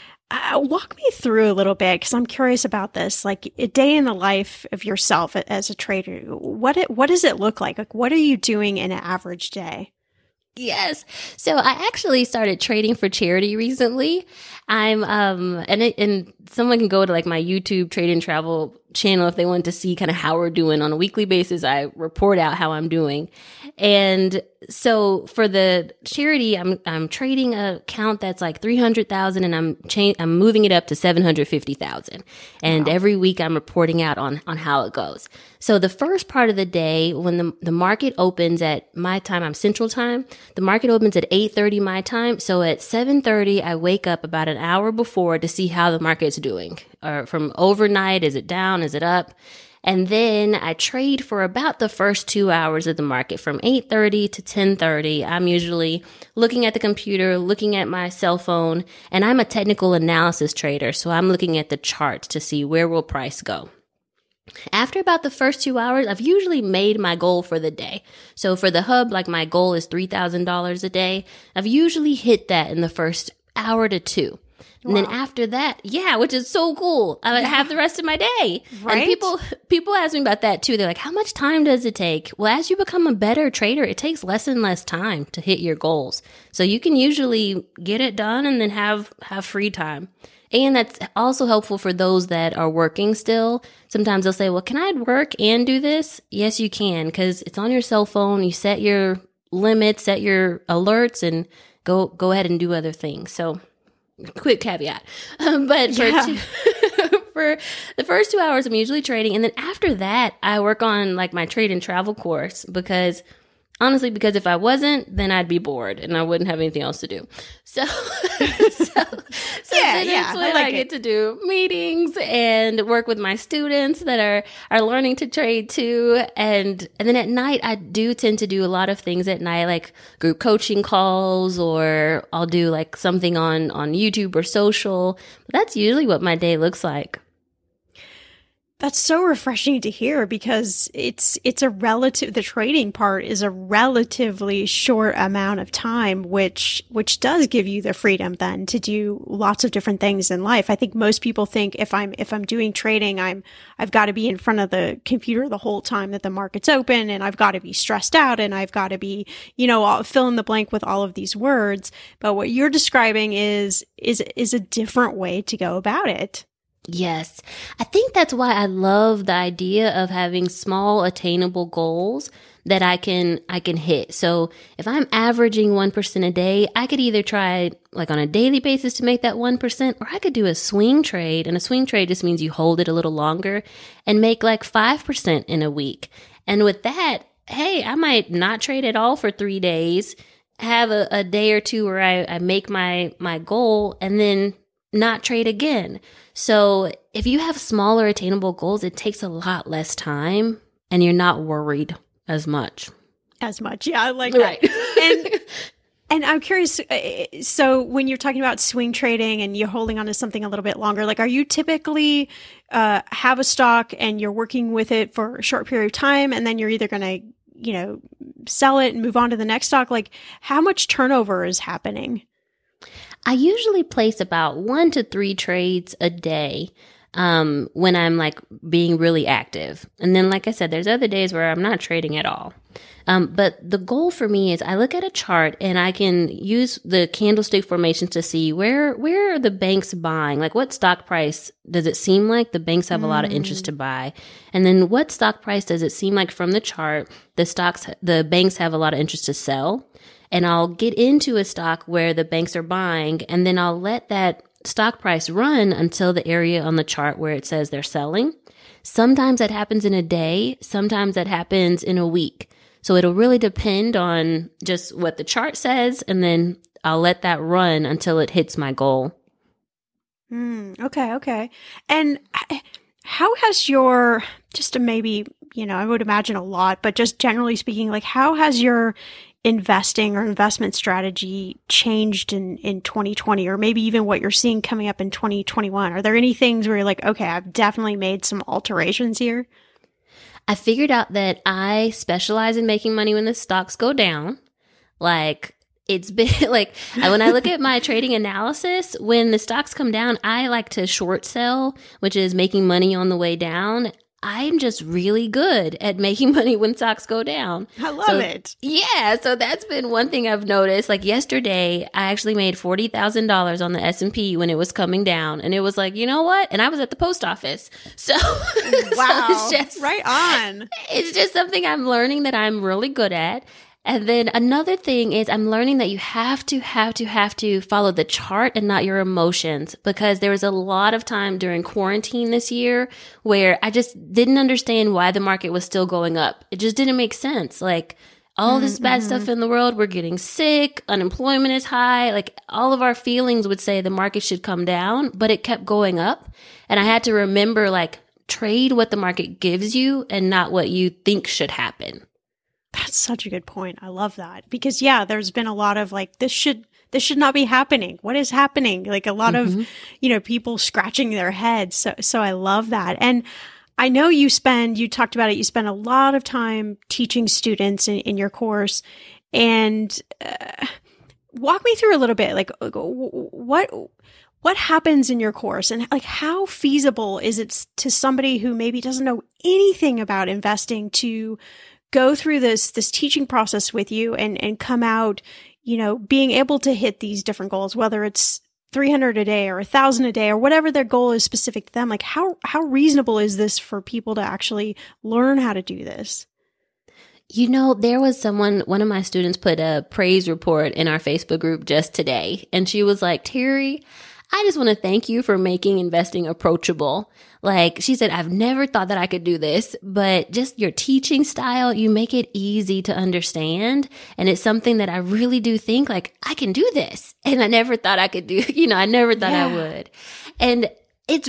Walk me through a little bit because I'm curious about this. Like a day in the life of yourself as a trader, what does it look like? Like what are you doing in an average day? Yes. So I actually started trading for charity recently. I'm and someone can go to like my YouTube Trade and Travel channel if they want to see kind of how we're doing on a weekly basis. I report out how I'm doing. And so for the charity, I'm trading a account that's like 300,000 and I'm moving it up to 750,000. And every week I'm reporting out on how it goes. So the first part of the day when the market opens at my time, I'm Central Time. The market opens at 8:30 my time. So at 7:30, I wake up about an hour before to see how the market's doing. Or from overnight, is it down? Is it up? And then I trade for about the first 2 hours of the market from 8:30 to 10:30. I'm usually looking at the computer, looking at my cell phone, and I'm a technical analysis trader. So I'm looking at the charts to see where will price go. After about the first 2 hours, I've usually made my goal for the day. So for the hub, like my goal is $3,000 a day. I've usually hit that in the first hour to two. And then after that, which is so cool. I have the rest of my day. Right? And people ask me about that too. They're like, how much time does it take? Well, as you become a better trader, it takes less and less time to hit your goals. So you can usually get it done and then have free time. And that's also helpful for those that are working still. Sometimes they'll say, well, can I work and do this? Yes, you can, because it's on your cell phone. You set your limits, set your alerts, and go ahead and do other things. So quick caveat. But for the first 2 hours, I'm usually trading. And then after that, I work on like my trade and travel course because Honestly, because if I wasn't, then I'd be bored and I wouldn't have anything else to do. So that's when I get to do meetings and work with my students that are learning to trade too. And then at night, I do tend to do a lot of things at night, like group coaching calls, or I'll do like something on YouTube or social. But that's usually what my day looks like. That's so refreshing to hear, because the trading part is a relatively short amount of time, which does give you the freedom then to do lots of different things in life. I think most people think if I'm doing trading, I've got to be in front of the computer the whole time that the market's open, and I've got to be stressed out, and I've got to be, I'll fill in the blank with all of these words. But what you're describing is a different way to go about it. Yes. I think that's why I love the idea of having small attainable goals that I can hit. So if I'm averaging 1% a day, I could either try like on a daily basis to make that 1%, or I could do a swing trade. And a swing trade just means you hold it a little longer and make like 5% in a week. And with that, hey, I might not trade at all for 3 days, have a day or two where I make my goal, and then not trade again. So if you have smaller attainable goals, it takes a lot less time and you're not worried as much. Yeah, I like that. Right. And I'm curious, so when you're talking about swing trading and you're holding on to something a little bit longer, like, are you typically have a stock and you're working with it for a short period of time, and then you're either going to, sell it and move on to the next stock? Like, how much turnover is happening? I usually place about 1 to 3 trades a day when I'm like being really active. And then, like I said, there's other days where I'm not trading at all. But the goal for me is I look at a chart and I can use the candlestick formation to see where are the banks buying? Like, what stock price does it seem like the banks have a lot of interest to buy? And then what stock price does it seem like from the chart the banks have a lot of interest to sell? And I'll get into a stock where the banks are buying, and then I'll let that stock price run until the area on the chart where it says they're selling. Sometimes that happens in a day. Sometimes that happens in a week. So it'll really depend on just what the chart says, and then I'll let that run until it hits my goal. Okay. And how has just to maybe, I would imagine a lot, but just generally speaking, like, how has your investing or investment strategy changed in 2020, or maybe even what you're seeing coming up in 2021? Are there any things where you're like, okay, I've definitely made some alterations here? I figured out that I specialize in making money when the stocks go down. Like, it's been like, when I look at my trading analysis, when the stocks come down, I like to short sell, which is making money on the way down. I'm just really good at making money when stocks go down. I love it. Yeah. So that's been one thing I've noticed. Like, yesterday, I actually made $40,000 on the S&P when it was coming down. And it was like, you know what? And I was at the post office. So, wow. So it's just, right on. It's just something I'm learning that I'm really good at. And then another thing is I'm learning that you have to follow the chart and not your emotions, because there was a lot of time during quarantine this year where I just didn't understand why the market was still going up. It just didn't make sense. Like, all this bad stuff in the world, we're getting sick, unemployment is high, like all of our feelings would say the market should come down, but it kept going up. And I had to remember, like, trade what the market gives you and not what you think should happen. That's such a good point. I love that, because there's been a lot of like, this should not be happening. What is happening? Like, a lot of, people scratching their heads. So I love that. And I know you talked about it. You spend a lot of time teaching students in your course, and walk me through a little bit, like, what happens in your course, and like, how feasible is it to somebody who maybe doesn't know anything about investing to go through this teaching process with you and come out, being able to hit these different goals, whether it's 300 a day or 1,000 a day or whatever their goal is specific to them? Like, how reasonable is this for people to actually learn how to do this? There was one of my students put a praise report in our Facebook group just today, and she was like, Terry, I just want to thank you for making investing approachable. Like she said, I've never thought that I could do this, but just your teaching style, you make it easy to understand. And it's something that I really do think like, I can do this. And I never thought I could do, I never thought I would. And it's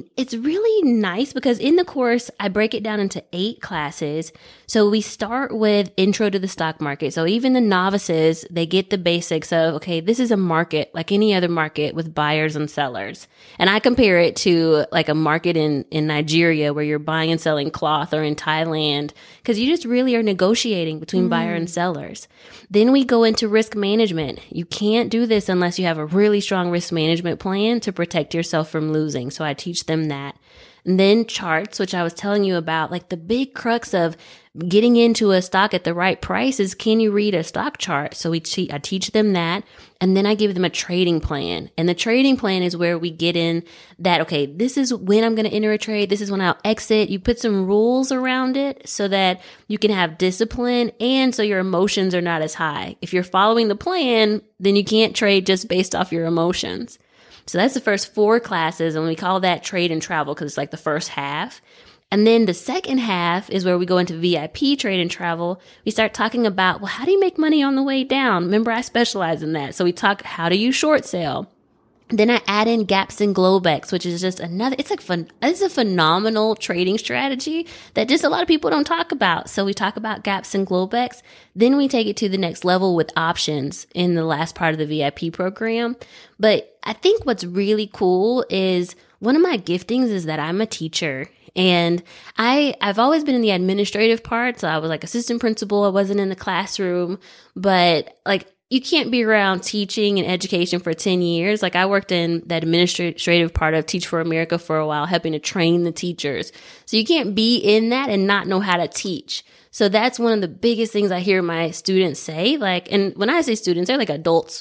really nice because in the course, I break it down into 8 classes. So we start with intro to the stock market. So even the novices, they get the basics of, okay, this is a market like any other market with buyers and sellers. And I compare it to like a market in Nigeria where you're buying and selling cloth, or in Thailand, because you just really are negotiating between buyer and sellers. Then we go into risk management. You can't do this unless you have a really strong risk management plan to protect yourself from losing. So I teach them that. And then charts, which I was telling you about, like the big crux of getting into a stock at the right price is, can you read a stock chart? So I teach them that. And then I give them a trading plan. And the trading plan is where we get in that, okay, this is when I'm going to enter a trade. This is when I'll exit. You put some rules around it so that you can have discipline and so your emotions are not as high. If you're following the plan, then you can't trade just based off your emotions. So that's the first 4 classes, and we call that trade and travel because it's like the first half. And then the second half is where we go into VIP trade and travel. We start talking about, well, how do you make money on the way down? Remember, I specialize in that. So we talk, how do you short sell? Then I add in gaps and Globex, which is just another, it's a phenomenal trading strategy that just a lot of people don't talk about. So we talk about gaps and Globex. Then we take it to the next level with options in the last part of the VIP program. But I think what's really cool is one of my giftings is that I'm a teacher. And I've always been in the administrative part. So I was like assistant principal. I wasn't in the classroom, but like, you can't be around teaching and education for 10 years. Like I worked in the administrative part of Teach for America for a while, helping to train the teachers. So you can't be in that and not know how to teach. So that's one of the biggest things I hear my students say. Like, and when I say students, they're like adults.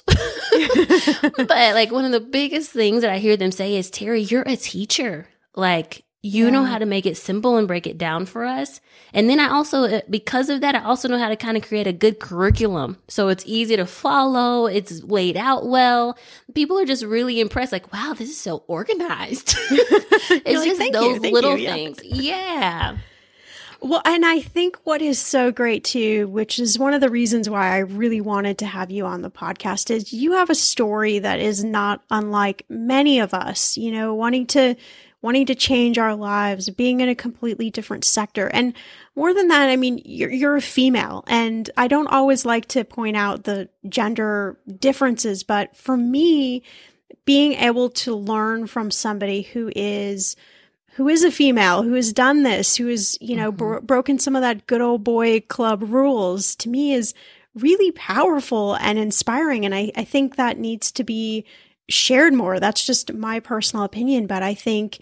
But like one of the biggest things that I hear them say is, Terry, you're a teacher. Like, you know how to make it simple and break it down for us. And then I also, because of that, I also know how to kind of create a good curriculum. So it's easy to follow. It's laid out well. People are just really impressed. Like, wow, this is so organized. It's like, just those little things. Yeah. Well, and I think what is so great too, which is one of the reasons why I really wanted to have you on the podcast, is you have a story that is not unlike many of us, wanting to change our lives, being in a completely different sector. And more than that, I mean, you're a female, and I don't always like to point out the gender differences, but for me, being able to learn from somebody who is a female, who has done this, who has, broken some of that good old boy club rules, to me is really powerful and inspiring. And I think that needs to be shared more. That's just my personal opinion. But I think,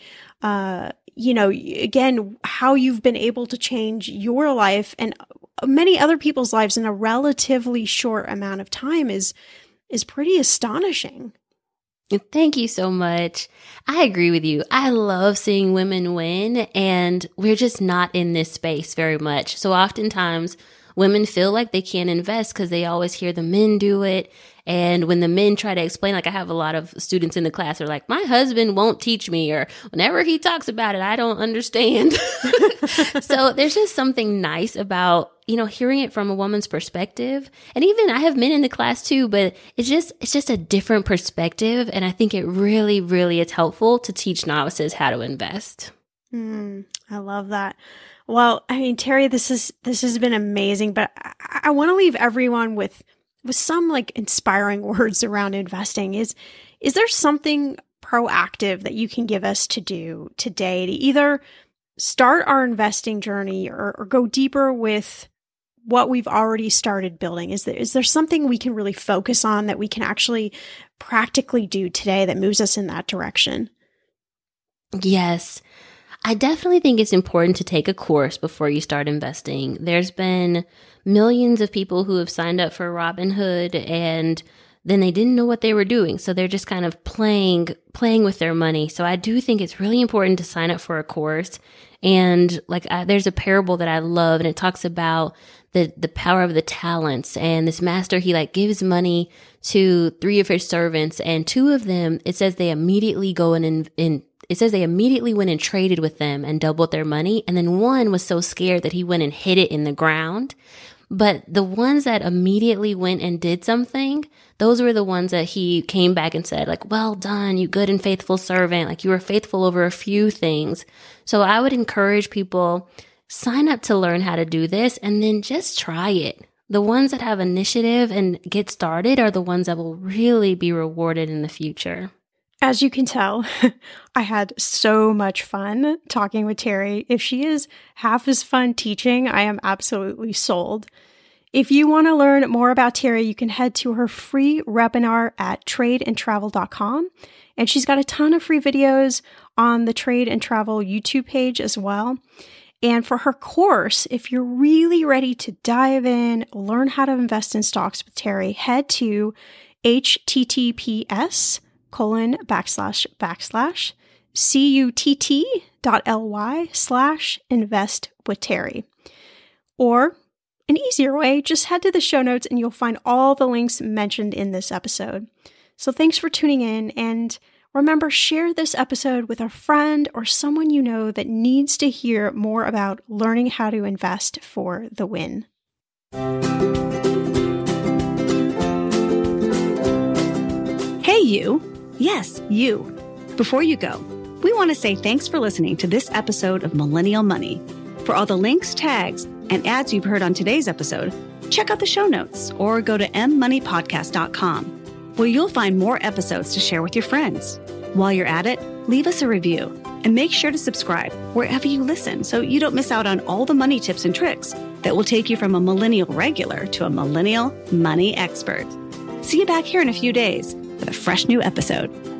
again, how you've been able to change your life and many other people's lives in a relatively short amount of time is pretty astonishing. Thank you so much. I agree with you. I love seeing women win, and we're just not in this space very much. So oftentimes women feel like they can't invest because they always hear the men do it. And when the men try to explain, like I have a lot of students in the class who are like, my husband won't teach me, or whenever he talks about it, I don't understand. So there's just something nice about, hearing it from a woman's perspective. And even I have men in the class too, but it's just a different perspective. And I think it really, really is helpful to teach novices how to invest. I love that. Well, I mean, Terry, this has been amazing, but I want to leave everyone with some like inspiring words around investing. Is there something proactive that you can give us to do today to either start our investing journey or go deeper with what we've already started building? Is there something we can really focus on that we can actually practically do today that moves us in that direction? Yes. I definitely think it's important to take a course before you start investing. There's been millions of people who have signed up for Robinhood, and then they didn't know what they were doing. So they're just kind of playing with their money. So I do think it's really important to sign up for a course. And there's a parable that I love, and it talks about the power of the talents. And this master, he gives money to 3 of his servants, and 2 of them, it says they immediately went and traded with them and doubled their money. And then 1 was so scared that he went and hid it in the ground. But the ones that immediately went and did something, those were the ones that he came back and said, well done, you good and faithful servant. You were faithful over a few things. So I would encourage people, sign up to learn how to do this and then just try it. The ones that have initiative and get started are the ones that will really be rewarded in the future. As you can tell, I had so much fun talking with Terry. If she is half as fun teaching, I am absolutely sold. If you want to learn more about Terry, you can head to her free webinar at tradeandtravel.com. And she's got a ton of free videos on the Trade and Travel YouTube page as well. And for her course, if you're really ready to dive in, learn how to invest in stocks with Terry, head to https://cutt.ly/invest with Terry. Or an easier way, just head to the show notes and you'll find all the links mentioned in this episode. So thanks for tuning in, and remember, share this episode with a friend or someone you know that needs to hear more about learning how to invest for the win. Hey, you. Yes, you. Before you go, we want to say thanks for listening to this episode of Millennial Money. For all the links, tags, and ads you've heard on today's episode, check out the show notes or go to mmoneypodcast.com, where you'll find more episodes to share with your friends. While you're at it, leave us a review and make sure to subscribe wherever you listen so you don't miss out on all the money tips and tricks that will take you from a millennial regular to a millennial money expert. See you back here in a few days with a fresh new episode.